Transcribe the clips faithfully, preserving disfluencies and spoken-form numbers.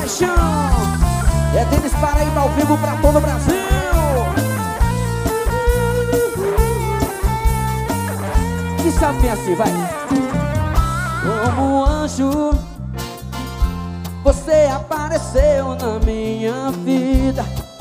paixão. É Denis Paraíba ao vivo pra todo o Brasil. E sabe assim, vai. Como um anjo, você apareceu na minha vida.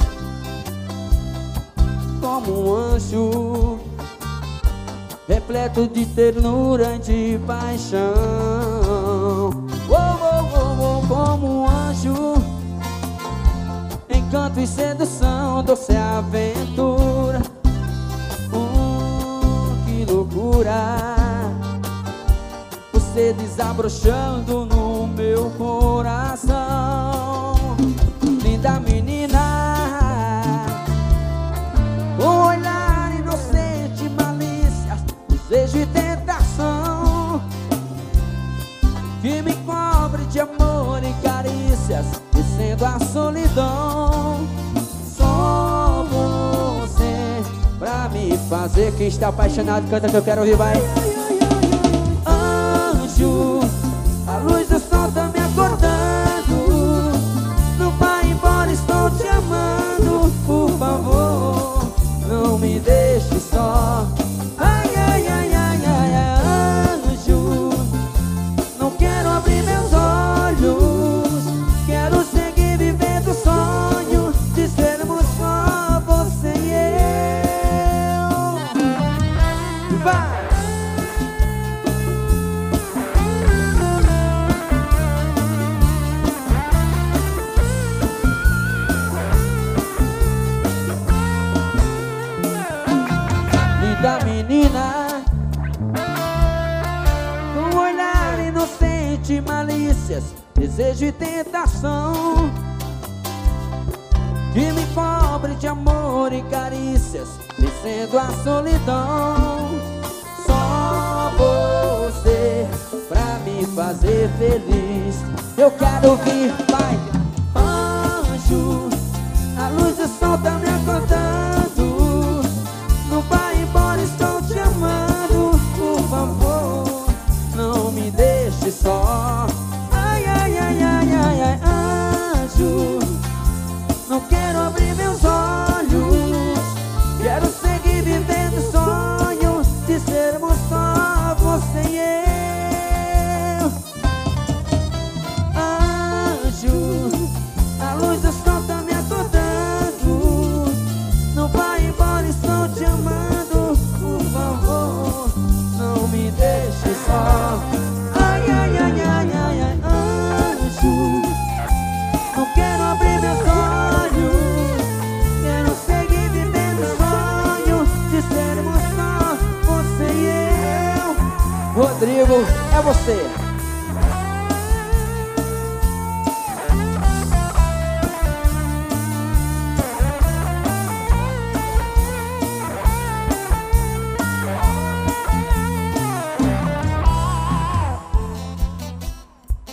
Como um anjo, repleto de ternura e de paixão. Oh, oh, oh, oh, como um anjo, encanto e sedução, doce aventura. Hum, que loucura, você desabrochando no meu coração. Linda menina, um olhar inocente, malícia, desejo e tentação, que me cobre de amor e carícias, descendo a solidão. Só você pra me fazer. Quem está apaixonado canta que eu quero ouvir, vai. Anjo, a luz do sol tá me acordando. Não vai embora, estou te amando. Por favor, não me deixe só. Ai, ai, ai, ai, ai, ai, anjo, não quero abrir meus olhos. Quero seguir vivendo o sonho de sermos só você e eu. Vai! Da menina, com um olhar inocente, malícias, desejo e tentação, que me cobre de amor e carícias, descendo a solidão. Só você pra me fazer feliz. Eu quero ouvir, vai. Anjo, a luz do sol tá me acordando. Não vai embora, estou te amando. Por favor, não me deixe só. Ai, ai, ai, ai, ai, ai, anjo, não quero abrir meus olhos. Quero seguir vivendo o sonho de sermos só você e eu. Anjo, a luz do sol tá me acordando. Não vai embora, estou te amando. Por favor, não me deixe só. Ai, ai, ai, ai, ai, ai, anjo, não quero abrir meus olhos. Quero seguir vivendo o sonho de sermos só você e eu. Rodrigo, é você.